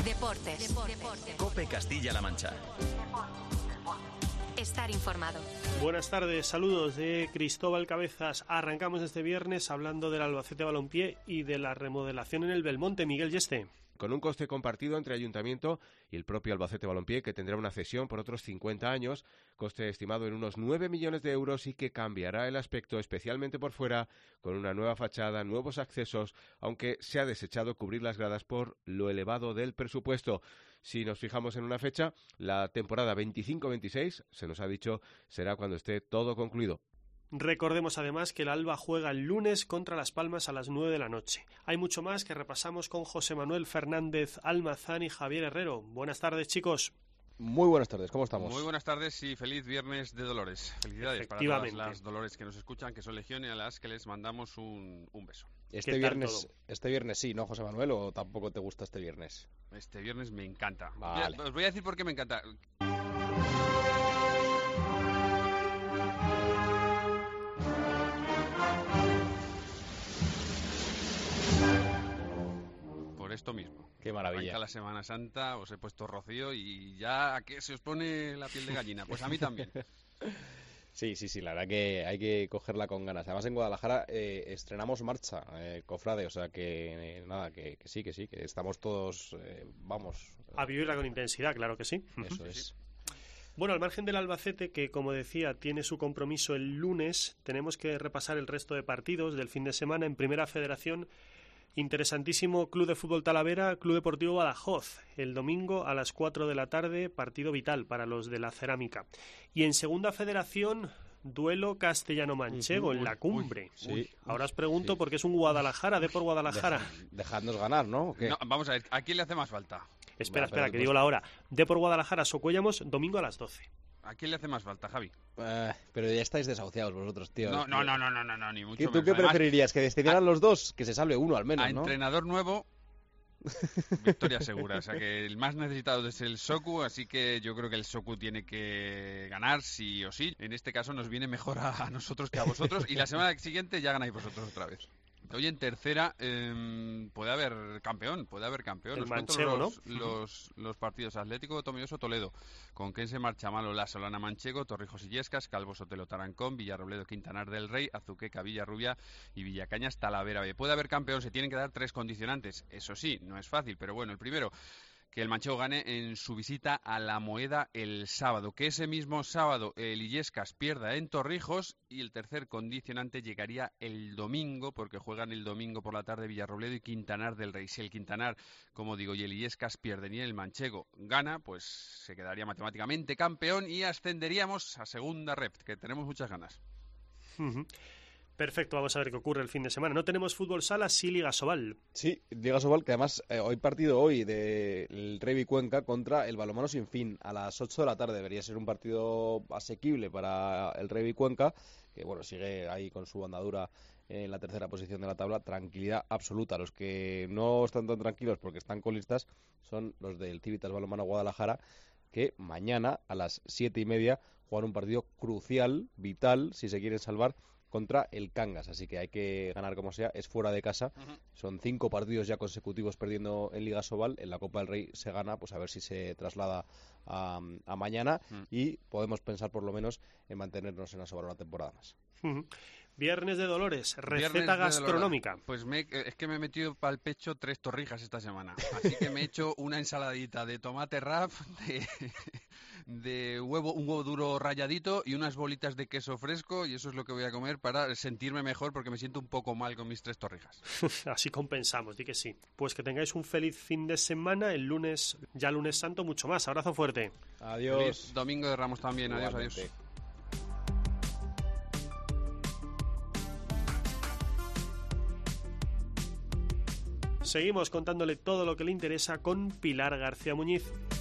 Deportes. COPE Castilla-La Mancha. Estar informado. Buenas tardes, saludos de Cristóbal Cabezas. Arrancamos este viernes hablando del Albacete Balompié y de la remodelación en el Belmonte. Miguel Yeste. Con un coste compartido entre Ayuntamiento y el propio Albacete Balompié, que tendrá una cesión por otros 50 años, coste estimado en unos 9 millones de euros y que cambiará el aspecto, especialmente por fuera, con una nueva fachada, nuevos accesos, aunque se ha desechado cubrir las gradas por lo elevado del presupuesto. Si nos fijamos en una fecha, la temporada 25-26, se nos ha dicho, será cuando esté todo concluido. Recordemos además que el Alba juega el lunes contra Las Palmas a las 9 de la noche. Hay mucho más que repasamos con José Manuel Fernández Almazán y Javier Herrero. Buenas tardes, chicos. Muy buenas tardes, ¿cómo estamos? Muy buenas tardes y feliz viernes de Dolores. Felicidades para todas las Dolores que nos escuchan, que son legión y a las que les mandamos un beso. Este viernes sí, ¿no, José Manuel? ¿O tampoco te gusta este viernes? Este viernes me encanta. Vale. Os voy a decir por qué me encanta. Por esto mismo. Qué maravilla. Arranca la Semana Santa, os he puesto rocío y ya, ¿a qué se os pone la piel de gallina? Pues a mí también. Sí, la verdad que hay que cogerla con ganas. Además en Guadalajara estrenamos marcha, cofrade, o sea que nada, que sí, que estamos todos, vamos. A vivirla con intensidad, claro que sí. Eso es. Bueno, al margen del Albacete, que como decía, tiene su compromiso el lunes, tenemos que repasar el resto de partidos del fin de semana en Primera Federación. Interesantísimo Club de Fútbol Talavera, Club Deportivo Badajoz. El domingo a las 4 de la tarde, partido vital para los de la cerámica. Y en Segunda Federación, duelo castellano-manchego en la cumbre. Ahora os pregunto por qué es un Guadalajara, de por Guadalajara. Dejadnos ganar, ¿no? No, vamos a ver, ¿a quién le hace más falta? Espera, que digo la hora. De por Guadalajara, Socuellamos, domingo a las 12. ¿A quién le hace más falta, Javi? Pero ya estáis desahuciados vosotros, tío. No, ni mucho menos. ¿Tú qué preferirías? ¿Que descendieran los dos? Que se salve uno al menos, ¿no? A entrenador nuevo, victoria segura. O sea que el más necesitado es el Socu, así que yo creo que el Socu tiene que ganar sí o sí. En este caso nos viene mejor a nosotros que a vosotros y la semana siguiente ya ganáis vosotros otra vez. Hoy en tercera puede haber campeón. El manchego, ¿no? Los partidos Atlético Tomelloso Toledo, Conquense Marchamalo La Solana Manchego, Torrijos Illescas, Calvo Sotelo Tarancón, Villarrobledo Quintanar del Rey, Azuqueca Villarrubia y Villacañas Talavera B. Puede haber campeón, se tienen que dar 3 condicionantes. Eso sí, no es fácil, pero bueno, el primero, que el manchego gane en su visita a La Moeda el sábado, que ese mismo sábado el Illescas pierda en Torrijos, y el tercer condicionante llegaría el domingo, porque juegan el domingo por la tarde Villarrobledo y Quintanar del Rey. Si el Quintanar, como digo, y el Illescas pierden y el manchego gana, pues se quedaría matemáticamente campeón y ascenderíamos a Segunda Ref, que tenemos muchas ganas. Perfecto, vamos a ver qué ocurre el fin de semana. No tenemos fútbol sala, sí Liga Sobal. Sí, Liga Sobal, que además hoy partido del Revi Cuenca contra el Balonmano Sin Fin a las 8 de la tarde. Debería ser un partido asequible para el Revi Cuenca, que bueno, sigue ahí con su andadura en la tercera posición de la tabla. Tranquilidad absoluta. Los que no están tan tranquilos porque están colistas son los del Civitas Balonmano Guadalajara, que mañana a las 7:30 juegan un partido crucial, vital, si se quieren salvar, contra el Cangas, así que hay que ganar como sea, es fuera de casa, son 5 partidos ya consecutivos perdiendo en Liga Sobal, en la Copa del Rey se gana, pues a ver si se traslada a mañana y podemos pensar por lo menos en mantenernos en la Sobal una temporada más. Viernes de Dolores, receta gastronómica. Pues es que me he metido para el pecho 3 torrijas esta semana, así que me he hecho una ensaladita de tomate rap, de huevo, un huevo duro ralladito y unas bolitas de queso fresco, y eso es lo que voy a comer para sentirme mejor, porque me siento un poco mal con mis 3 torrijas. Así compensamos, di que sí. Pues que tengáis un feliz fin de semana, el lunes, ya lunes santo, mucho más. Abrazo fuerte. Adiós. Feliz Domingo de Ramos también. Igualmente. Adiós. Seguimos contándole todo lo que le interesa con Pilar García Muñiz.